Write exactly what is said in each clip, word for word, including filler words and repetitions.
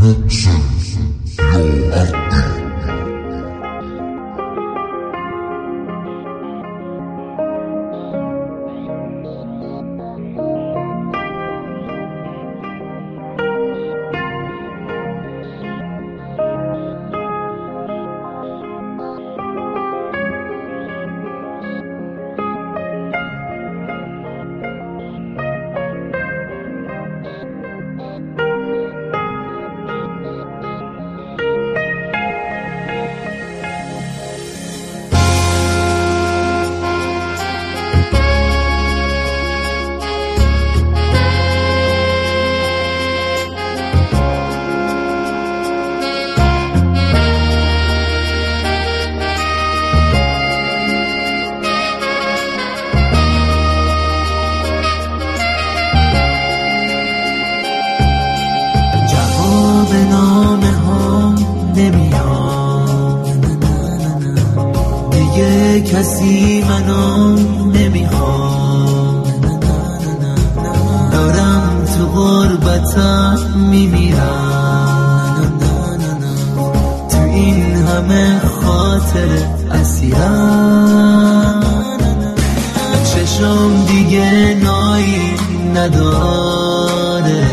کسی منو نمیخواد، دارم تو غربتم میمیرم، تو این همه خاطر اسیرم، چشم دیگه نایی نداره،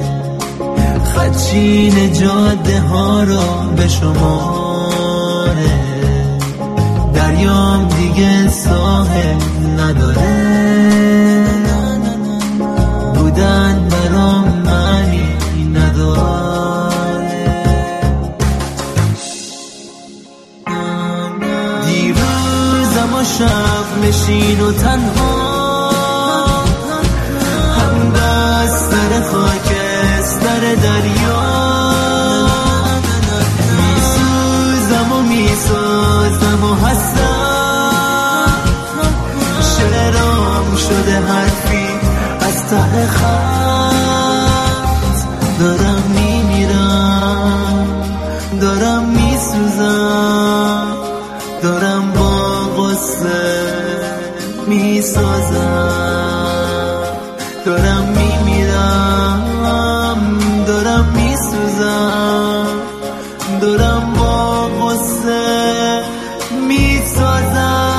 خدشین جاده ها رو به شماره، دریام دیگه ساحل نداره، بودن برام معنی نداره. دیروزم و شب نشین و تنها، هم دست در خاکستر دریا، میسوزم و میسازم و هستم، شعرام شده حرفی از ته خط، دارم میمیرم، دارم میسوزم، دارم با غصه میسازم، دارم میمیرم، دارم میسوزم، دارم با غصه میسازم.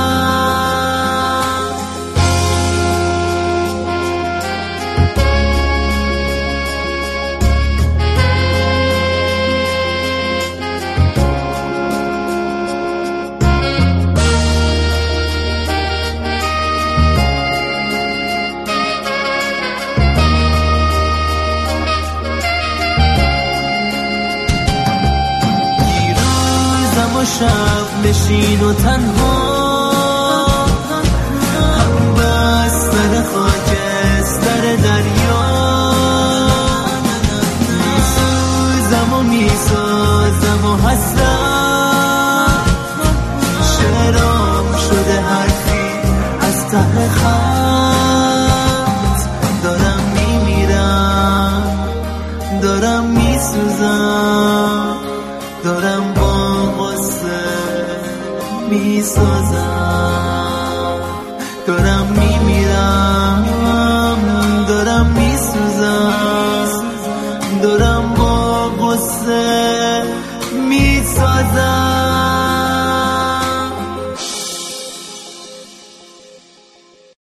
شب نشین و تنها،